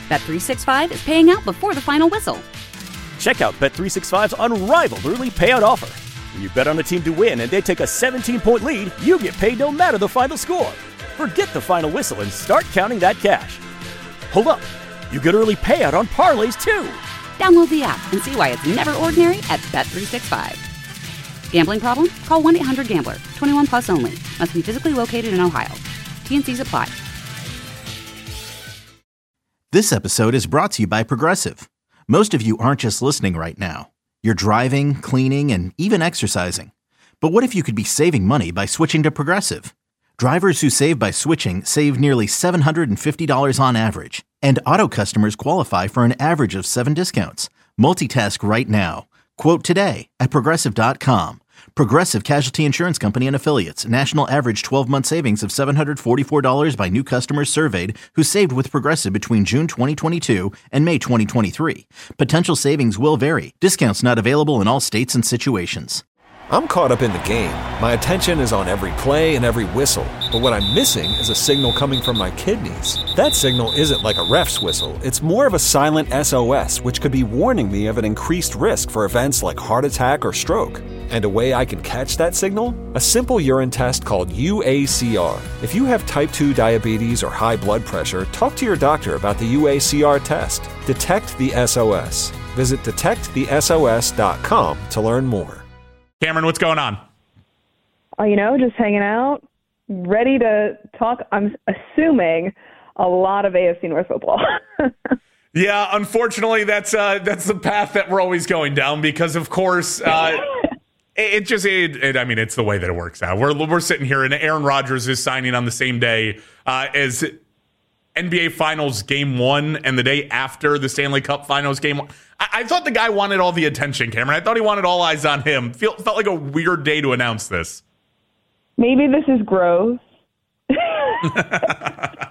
Bet365 is paying out before the final whistle. Check out Bet365's unrivaled early payout offer. When you bet on a team to win and they take a 17-point lead, you get paid no matter the final score. Forget the final whistle and start counting that cash. Hold up. You get early payout on parlays, too. Download the app and see why it's never ordinary at Bet365. Gambling problem? Call 1-800-GAMBLER. 21 plus only. Must be physically located in Ohio. T&Cs apply. This episode is brought to you by Progressive. Most of you aren't just listening right now. You're driving, cleaning, and even exercising. But what if you could be saving money by switching to Progressive? Drivers who save by switching save nearly $750 on average. And auto customers qualify for an average of 7 discounts. Multitask right now. Quote today at Progressive.com. Progressive Casualty Insurance Company and Affiliates. National average 12-month savings of $744 by new customers surveyed who saved with Progressive between June 2022 and May 2023. Potential savings will vary. Discounts not available in all states and situations. I'm caught up in the game. My attention is on every play and every whistle. But what I'm missing is a signal coming from my kidneys. That signal isn't like a ref's whistle. It's more of a silent SOS, which could be warning me of an increased risk for events like heart attack or stroke. And a way I can catch that signal? A simple urine test called UACR. If you have type 2 diabetes or high blood pressure, talk to your doctor about the UACR test. Detect the SOS. Visit detectthesos.com to learn more. Cameron, what's going on? Just hanging out, ready to talk, I'm assuming, a lot of AFC North football. Yeah, unfortunately, that's the path that we're always going down because, of course, it's the way that it works out. We're sitting here, and Aaron Rodgers is signing on the same day as NBA Finals Game 1 and the day after the Stanley Cup Finals Game 1. I thought the guy wanted all the attention, Cameron. I thought he wanted all eyes on him. Felt like a weird day to announce this. Maybe this is gross. I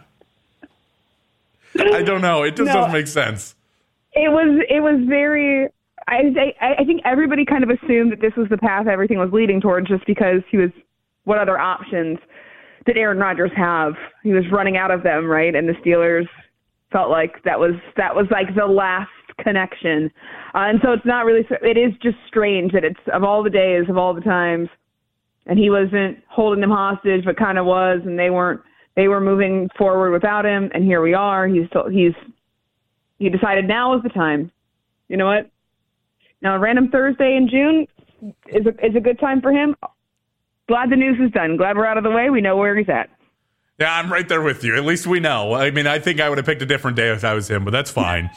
don't know. It just doesn't make sense. It was very. I think everybody kind of assumed that this was the path everything was leading towards, just because he was. What other options did Aaron Rodgers have? He was running out of them, right? And the Steelers felt like that was like the last connection. And so it's not really, it is just strange that it's of all the days, of all the times, and he wasn't holding them hostage, but kind of was, and they were moving forward without him. And here we are. He decided now is the time. You know what? Now, a random Thursday in June is a good time for him. Glad the news is done. Glad we're out of the way. We know where he's at. Yeah, I'm right there with you. At least we know. I mean, I think I would have picked a different day if I was him, but that's fine.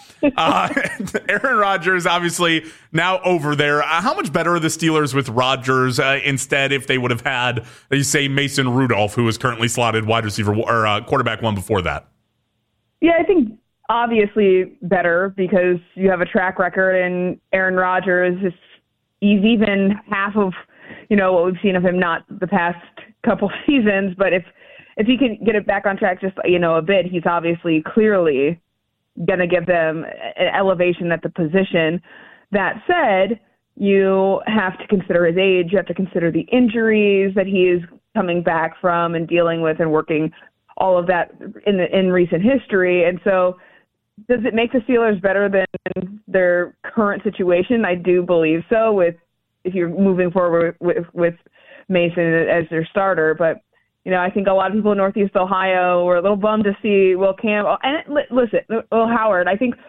Aaron Rodgers, obviously, now over there. How much better are the Steelers with Rodgers instead if they would have had, you say, Mason Rudolph, who is currently slotted wide receiver or quarterback one before that? Yeah, I think obviously better because you have a track record, and Aaron Rodgers, he's even half of what we've seen of him, not the past couple seasons, but if he can get it back on track just, a bit, he's obviously clearly going to give them an elevation at the position. That said, you have to consider his age. You have to consider the injuries that he is coming back from and dealing with and working all of that in recent history. And so does it make the Steelers better than their current situation? I do believe so, if you're moving forward with Mason as their starter. But I think a lot of people in Northeast Ohio were a little bummed to see Will Campbell. And listen, Will Howard. I think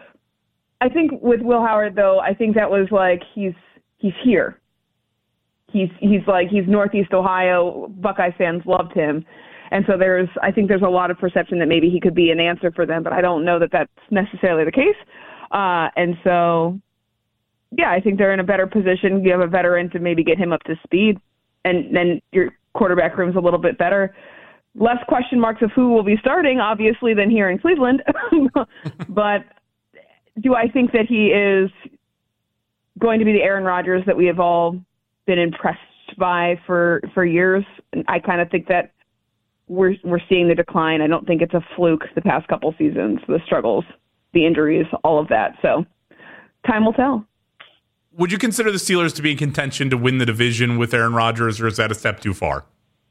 with Will Howard, though, I think that was like he's here. He's Northeast Ohio. Buckeye fans loved him, and so I think there's a lot of perception that maybe he could be an answer for them. But I don't know that that's necessarily the case. And so, yeah, I think they're in a better position. You have a veteran to maybe get him up to speed, and then your quarterback room's a little bit better. Less question marks of who will be starting, obviously, than here in Cleveland. But do I think that he is going to be the Aaron Rodgers that we have all been impressed by for years? And I kind of think that we're seeing the decline. I don't think it's a fluke the past couple seasons, the struggles, the injuries, all of that. So time will tell. Would you consider the Steelers to be in contention to win the division with Aaron Rodgers, or is that a step too far?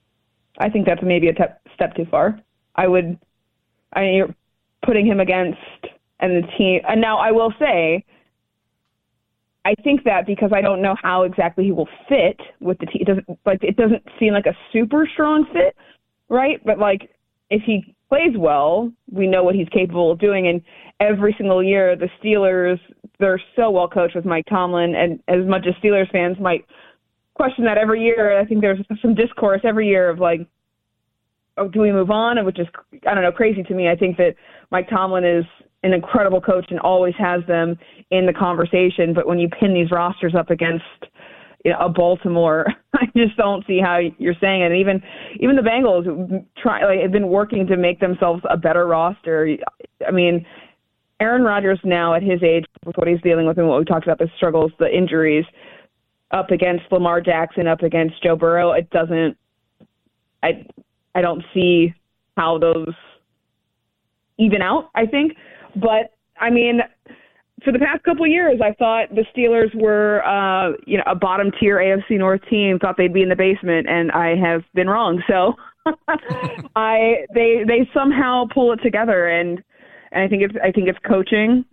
I think that's maybe a step too far. You're putting him against and the team. And now I will say, I think that because I don't know how exactly he will fit with the team, it doesn't seem like a super strong fit, right? But like if he plays well, we know what he's capable of doing. And every single year, the Steelers, they're so well coached with Mike Tomlin. And as much as Steelers fans might question that every year, I think there's some discourse every year of like, oh, do we move on? Which is, I don't know, crazy to me. I think that Mike Tomlin is an incredible coach and always has them in the conversation. But when you pin these rosters up against a Baltimore, I just don't see how you're saying it. And even the Bengals have been working to make themselves a better roster. I mean, Aaron Rodgers now at his age, with what he's dealing with and what we talked about, the struggles, the injuries, up against Lamar Jackson, up against Joe Burrow, I don't see how those even out, I think. But, I mean, for the past couple of years, I thought the Steelers were, a bottom-tier AFC North team, thought they'd be in the basement, and I have been wrong. So they somehow pull it together, and I think it's coaching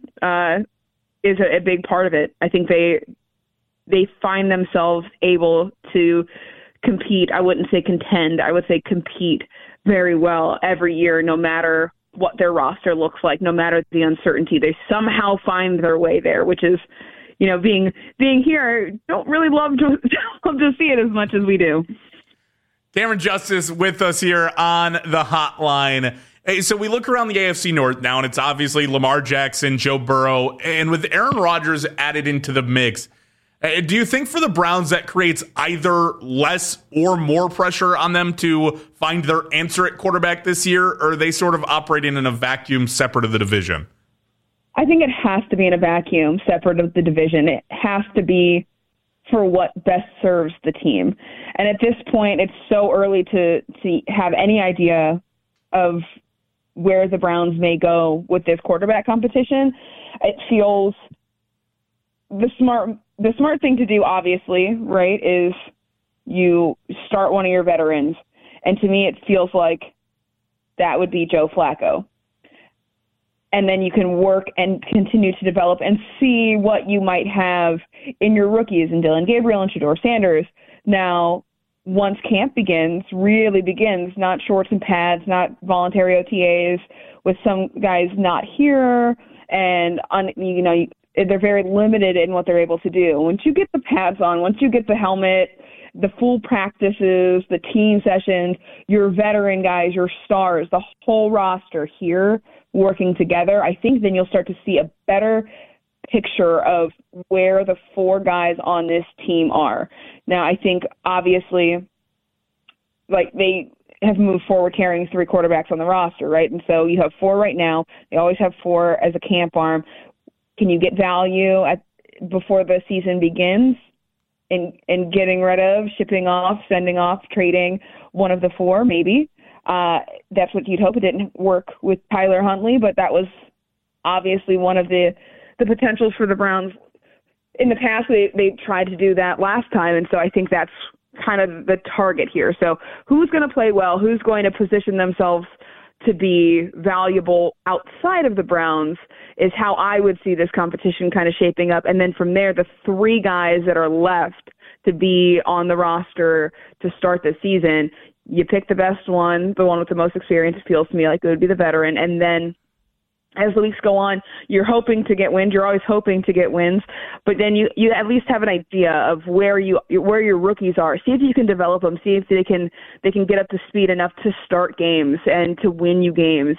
is a big part of it. I think they find themselves able to compete. I wouldn't say contend. I would say compete very well every year, no matter what their roster looks like, no matter the uncertainty. They somehow find their way there, which is, being here, don't really love to see it as much as we do. Cameron Justice with us here on the hotline. Hey, so we look around the AFC North now, and it's obviously Lamar Jackson, Joe Burrow, and with Aaron Rodgers added into the mix, do you think for the Browns that creates either less or more pressure on them to find their answer at quarterback this year, or are they sort of operating in a vacuum separate of the division? I think it has to be in a vacuum separate of the division. It has to be for what best serves the team. And at this point, it's so early to have any idea of where the Browns may go with this quarterback competition. It feels the smart thing to do, obviously, right, is you start one of your veterans. And to me, it feels like that would be Joe Flacco. And then you can work and continue to develop and see what you might have in your rookies in Dillon Gabriel and Shedeur Sanders. Now, once camp really begins, not shorts and pads, not voluntary OTAs, with some guys not here, and they're very limited in what they're able to do. Once you get the pads on, once you get the helmet, the full practices, the team sessions, your veteran guys, your stars, the whole roster here working together, I think then you'll start to see a better picture of where the four guys on this team are. Now, I think obviously, like, they have moved forward carrying three quarterbacks on the roster, right? And so you have four right now. They always have four as a camp arm. Can you get value before the season begins in getting rid of, shipping off, sending off, trading one of the four? Maybe. That's what you'd hope. It didn't work with Tyler Huntley, but that was obviously one of the potentials for the Browns. In the past, they tried to do that last time, and so I think that's kind of the target here. So who's going to play well? Who's going to position themselves to be valuable outside of the Browns is how I would see this competition kind of shaping up. And then from there, the three guys that are left to be on the roster to start the season, you pick the best one, the one with the most experience. It feels to me like it would be the veteran. And then as the weeks go on, you're hoping to get wins. You're always hoping to get wins, but then you at least have an idea of where your rookies are. See if you can develop them. See if they can get up to speed enough to start games and to win you games.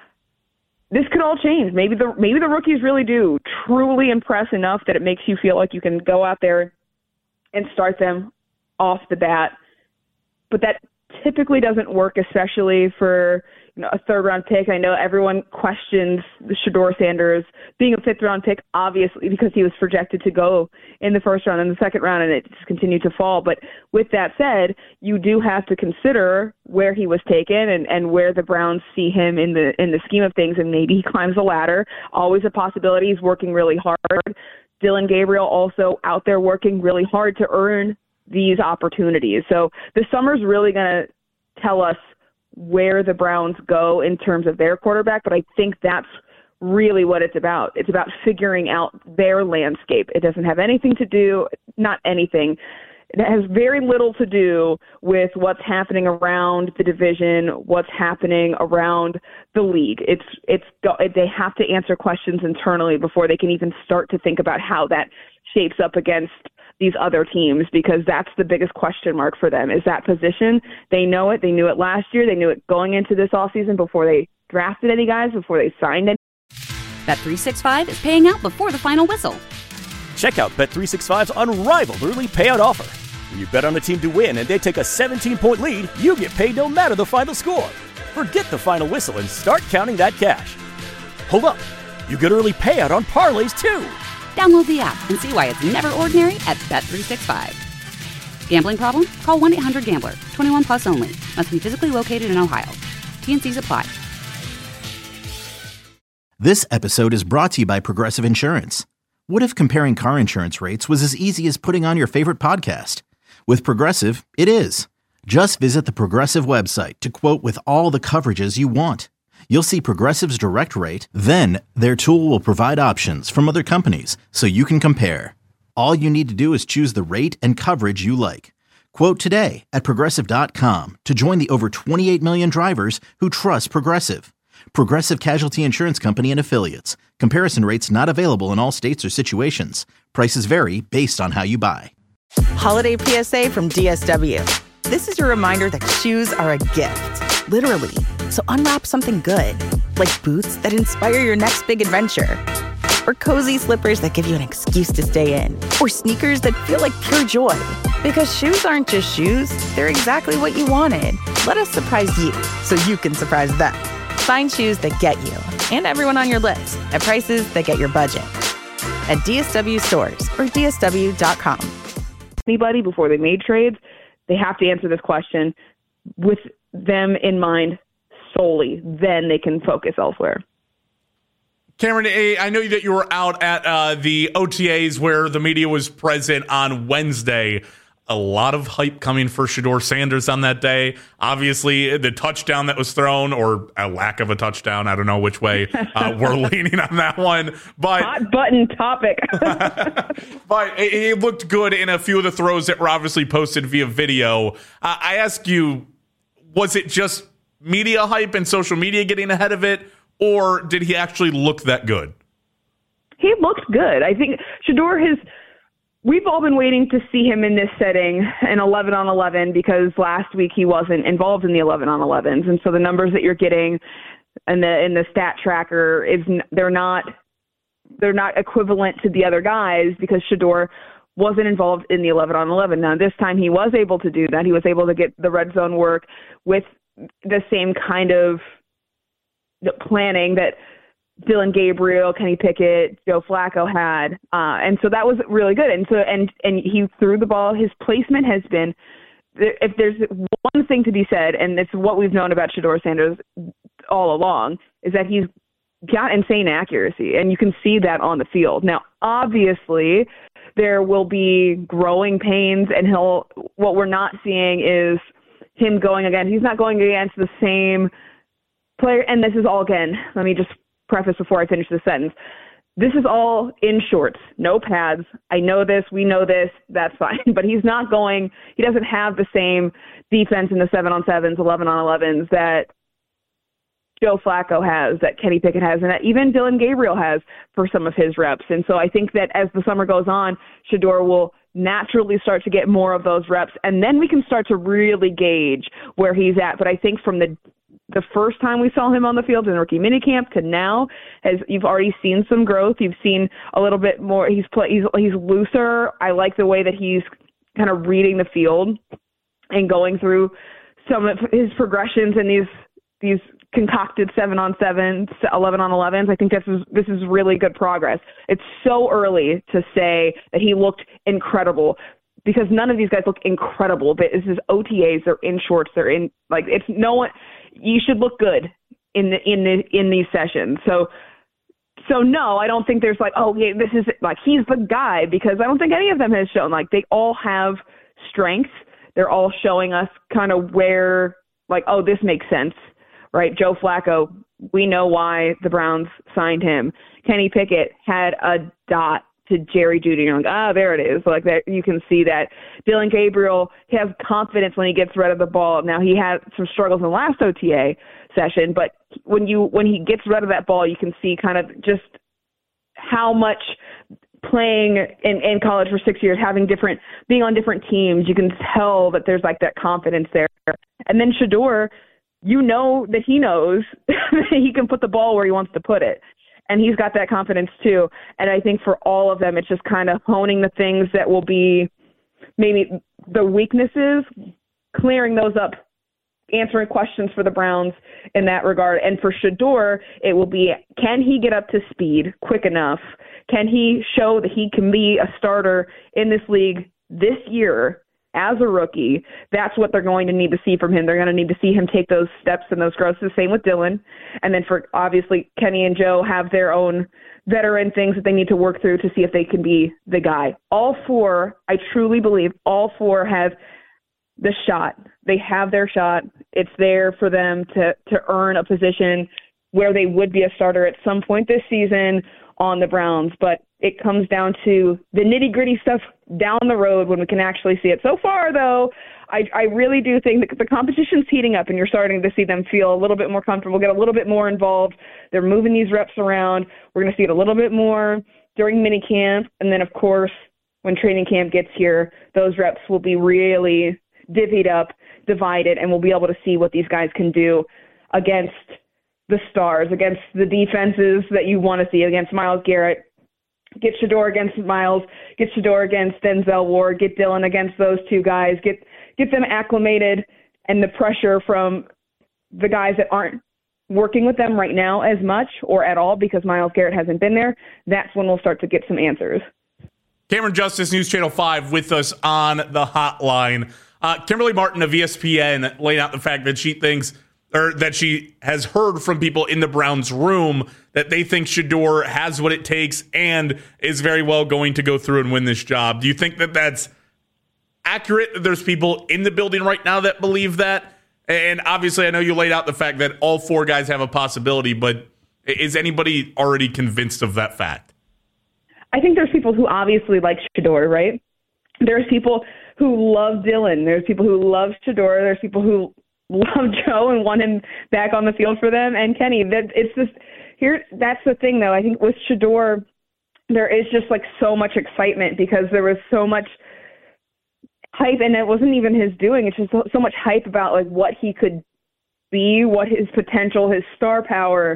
This could all change. Maybe the rookies really do truly impress enough that it makes you feel like you can go out there and start them off the bat. But that typically doesn't work, especially for a third-round pick. I know everyone questions the Shedeur Sanders being a fifth-round pick, obviously, because he was projected to go in the first round and the second round, and it just continued to fall. But with that said, you do have to consider where he was taken and where the Browns see him in the scheme of things, and maybe he climbs the ladder. Always a possibility. He's working really hard. Dillon Gabriel also out there working really hard to earn these opportunities. So the summer's really going to tell us where the Browns go in terms of their quarterback, but I think that's really what it's about. It's about figuring out their landscape. It doesn't have anything to do, not anything. It has very little to do with what's happening around the division, what's happening around the league. They have to answer questions internally before they can even start to think about how that shapes up against these other teams, because that's the biggest question mark for them, is that position. They know it. They knew it last year. They knew it going into this offseason before they drafted any guys, before they signed any. Bet365 is paying out before the final whistle. Check out Bet365's unrivaled early payout offer. When you bet on a team to win and they take a 17-point lead, you get paid no matter the final score. Forget the final whistle and start counting that cash. Hold up. You get early payout on parlays too. Download the app and see why it's never ordinary at Bet365. Gambling problem? Call 1-800-GAMBLER. 21 plus only. Must be physically located in Ohio. T&Cs apply. This episode is brought to you by Progressive Insurance. What if comparing car insurance rates was as easy as putting on your favorite podcast? With Progressive, it is. Just visit the Progressive website to quote with all the coverages you want. You'll see Progressive's direct rate, then their tool will provide options from other companies so you can compare. All you need to do is choose the rate and coverage you like. Quote today at Progressive.com to join the over 28 million drivers who trust Progressive. Progressive Casualty Insurance Company and Affiliates. Comparison rates not available in all states or situations. Prices vary based on how you buy. Holiday PSA from DSW. This is your reminder that shoes are a gift, literally. So unwrap something good, like boots that inspire your next big adventure, or cozy slippers that give you an excuse to stay in, or sneakers that feel like pure joy. Because shoes aren't just shoes, they're exactly what you wanted. Let us surprise you so you can surprise them. Find shoes that get you and everyone on your list at prices that get your budget at DSW stores or DSW.com. Anybody before they made trades, they have to answer this question with them in mind solely. Then they can focus elsewhere. Cameron, I know that you were out at the OTAs where the media was present on Wednesday. A lot of hype coming for Shedeur Sanders on that day. Obviously, the touchdown that was thrown, or a lack of a touchdown, I don't know which way we're leaning on that one. But hot button topic. But it looked good in a few of the throws that were obviously posted via video. I ask you, was it just media hype and social media getting ahead of it, or did he actually look that good? He looked good. I think Shedeur we've all been waiting to see him in this setting, an 11 on 11, because last week he wasn't involved in the 11 on 11s. And so the numbers that you're getting in the stat tracker, they're not equivalent to the other guys because Shedeur wasn't involved in the 11 on 11. Now, this time he was able to do that. He was able to get the red zone work with the same kind of planning that Dillon Gabriel, Kenny Pickett, Joe Flacco had. And so that was really good. And so, and he threw the ball. His placement has been, if there's one thing to be said, and it's what we've known about Shedeur Sanders all along, is that he's got insane accuracy, and you can see that on the field. Now, obviously, there will be growing pains, and what we're not seeing is him going against, he's not going against the same player, and this is all, again, let me just preface before I finish the sentence. This is all in shorts, no pads. I know this, we know this, that's fine. But he doesn't have the same defense in the 7-on-7s, 11-on-11s that Joe Flacco has, that Kenny Pickett has, and that even Dillon Gabriel has for some of his reps. And so I think that as the summer goes on, Shedeur will naturally start to get more of those reps, and then we can start to really gauge where he's at. But I think from the first time we saw him on the field in rookie minicamp to now, you've already seen some growth. You've seen a little bit more. He's looser. I like the way that he's kind of reading the field and going through some of his progressions in these concocted 7-on-7s, 11-on-11s. I think this is really good progress. It's so early to say that he looked incredible, because none of these guys look incredible. But this is OTAs. They're in shorts. They're in, like, it's no one. You should look good in these sessions. So no, I don't think there's like, oh, yeah, this is like he's the guy, because I don't think any of them has shown, like, they all have strengths. They're all showing us kind of where, like, oh, this makes sense, right? Joe Flacco We know why the Browns signed him. Kenny Pickett had a dot to Jerry Jeudy. You're like, there it is. Like that, you can see that. Dillon Gabriel, he has confidence when he gets rid of the ball. Now, he had some struggles in the last OTA session, but when he gets rid of that ball, you can see kind of just how much playing in college for 6 years, being on different teams, you can tell that there's like that confidence there. And then Shedeur, you know that he knows that he can put the ball where he wants to put it. And he's got that confidence too. And I think for all of them, it's just kind of honing the things that will be maybe the weaknesses, clearing those up, answering questions for the Browns in that regard. And for Shedeur, it will be, can he get up to speed quick enough? Can he show that he can be a starter in this league this year as a rookie? That's what they're going to need to see from him. They're going to need to see him take those steps and those growths. The same with Dillon. And then for obviously Kenny and Joe have their own veteran things that they need to work through to see if they can be the guy. All four, I truly believe, all four have the shot. They have their shot. It's there for them to earn a position where they would be a starter at some point this season on the Browns. But it comes down to the nitty-gritty stuff down the road when we can actually see it. So far, though, I really do think that the competition's heating up, and you're starting to see them feel a little bit more comfortable, get a little bit more involved. They're moving these reps around. We're going to see it a little bit more during minicamp. And then, of course, when training camp gets here, those reps will be really divvied up, divided, and we'll be able to see what these guys can do against the stars, against the defenses that you want to see, against Myles Garrett. Get Shedeur against Myles, get Shedeur against Denzel Ward, get Dillon against those two guys, get them acclimated, and the pressure from the guys that aren't working with them right now as much or at all because Myles Garrett hasn't been there. That's when we'll start to get some answers. Cameron Justice, News Channel 5, with us on the hotline. Kimberly Martin of ESPN laying out the fact that she thinks, or that she has heard from people in the Browns room that they think Shedeur has what it takes and is very well going to go through and win this job. Do you think that that's accurate? There's people in the building right now that believe that. And obviously, I know you laid out the fact that all four guys have a possibility, but is anybody already convinced of that fact? I think there's people who obviously like Shedeur, right? There's people who love Dillon. There's people who love Shedeur. There's people who love Joe and want him back on the field for them. And Kenny, that's the thing, though. I think with Shedeur, there is just like so much excitement because there was so much hype, and it wasn't even his doing. It's just so much hype about like what he could be, what his potential, his star power,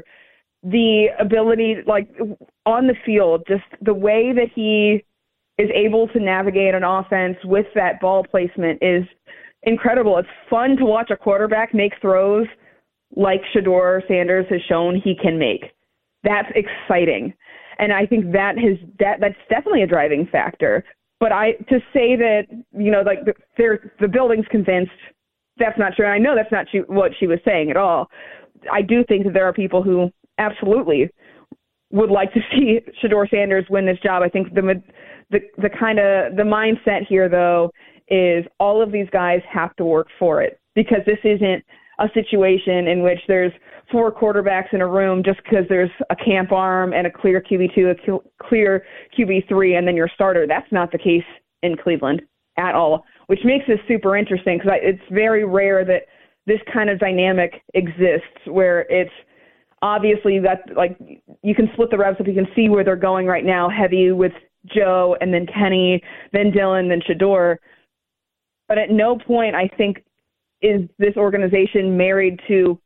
the ability, like on the field, just the way that he is able to navigate an offense with that ball placement is incredible. It's fun to watch a quarterback make throws like Shedeur Sanders has shown he can make. That's exciting. And I think that's definitely a driving factor. But to say that, like the building's convinced, that's not true. And I know that's not what she was saying at all. I do think that there are people who absolutely would like to see Shedeur Sanders win this job. I think the mindset here, though, is all of these guys have to work for it, because this isn't a situation in which there's four quarterbacks in a room just because there's a camp arm and a clear QB2, a clear QB3, and then your starter. That's not the case in Cleveland at all, which makes this super interesting because it's very rare that this kind of dynamic exists where it's obviously that like you can split the reps up, you can see where they're going right now, heavy with Joe and then Kenny, then Dillon, then Shedeur. But at no point, I think, is this organization married to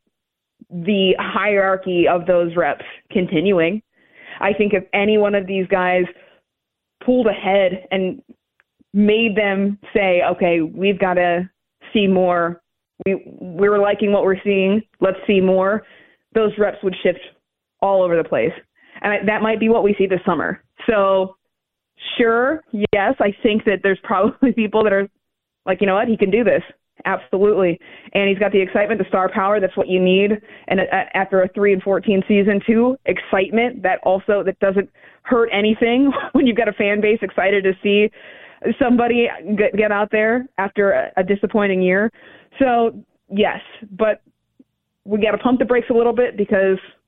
the hierarchy of those reps continuing. I think if any one of these guys pulled ahead and made them say, okay, we've got to see more, we're liking what we're seeing, let's see more, those reps would shift all over the place. And that might be what we see this summer. So sure, yes, I think that there's probably people that are like, you know what, he can do this. Absolutely. And he's got the excitement, the star power. That's what you need. And after a 3-14 season too, excitement that doesn't hurt anything when you've got a fan base excited to see somebody get out there after a disappointing year. So yes, but we got to pump the brakes a little bit because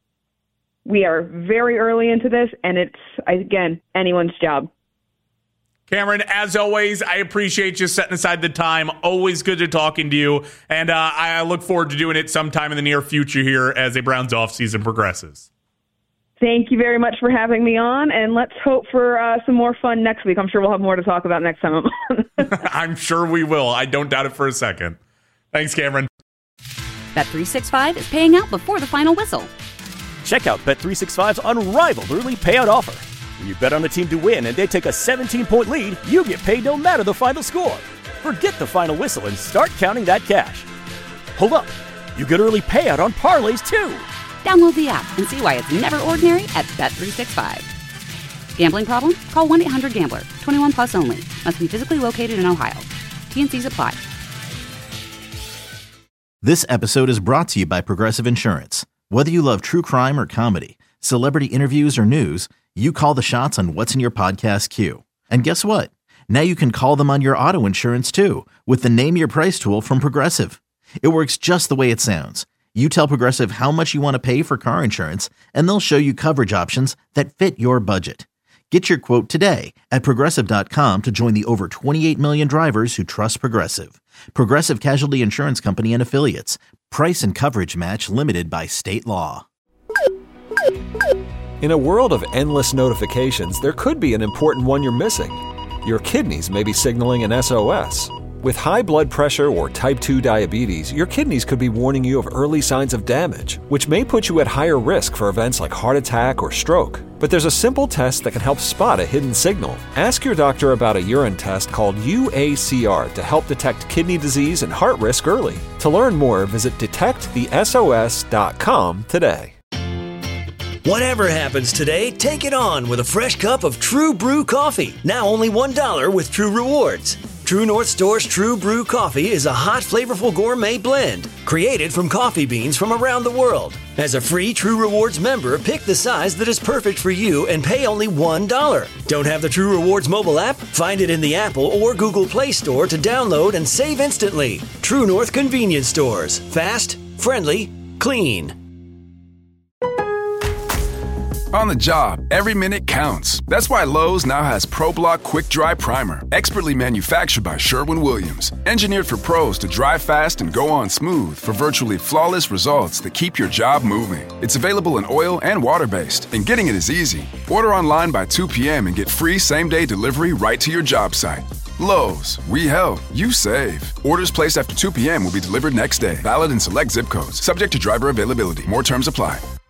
we are very early into this, and it's, again, anyone's job. Cameron, as always, I appreciate you setting aside the time. Always good to talking to you. And I look forward to doing it sometime in the near future here as a Browns offseason progresses. Thank you very much for having me on, and let's hope for some more fun next week. I'm sure we'll have more to talk about next time I'm on. I'm sure we will. I don't doubt it for a second. Thanks, Cameron. Bet365 is paying out before the final whistle. Check out Bet365's unrivaled early payout offer. When you bet on a team to win and they take a 17-point lead, you get paid no matter the final score. Forget the final whistle and start counting that cash. Hold up. You get early payout on parlays, too. Download the app and see why it's never ordinary at Bet365. Gambling problem? Call 1-800-GAMBLER. 21 plus only. Must be physically located in Ohio. T&Cs apply. This episode is brought to you by Progressive Insurance. Whether you love true crime or comedy, celebrity interviews or news, you call the shots on what's in your podcast queue. And guess what? Now you can call them on your auto insurance too with the Name Your Price tool from Progressive. It works just the way it sounds. You tell Progressive how much you want to pay for car insurance, and they'll show you coverage options that fit your budget. Get your quote today at Progressive.com to join the over 28 million drivers who trust Progressive. Progressive Casualty Insurance Company and Affiliates. Price and coverage match limited by state law. In a world of endless notifications, there could be an important one you're missing. Your kidneys may be signaling an SOS. With high blood pressure or type 2 diabetes, your kidneys could be warning you of early signs of damage, which may put you at higher risk for events like heart attack or stroke. But there's a simple test that can help spot a hidden signal. Ask your doctor about a urine test called UACR to help detect kidney disease and heart risk early. To learn more, visit detectthesos.com today. Whatever happens today, take it on with a fresh cup of True Brew coffee. Now only $1 with True Rewards. True North Store's True Brew coffee is a hot, flavorful gourmet blend created from coffee beans from around the world. As a free True Rewards member, pick the size that is perfect for you and pay only $1. Don't have the True Rewards mobile app? Find it in the Apple or Google Play Store to download and save instantly. True North Convenience Stores. Fast, friendly, clean. On the job, every minute counts. That's why Lowe's now has ProBlock Quick Dry Primer, expertly manufactured by Sherwin-Williams. Engineered for pros to dry fast and go on smooth for virtually flawless results that keep your job moving. It's available in oil and water-based, and getting it is easy. Order online by 2 p.m. and get free same-day delivery right to your job site. Lowe's, we help, you save. Orders placed after 2 p.m. will be delivered next day. Valid in select zip codes. Subject to driver availability. More terms apply.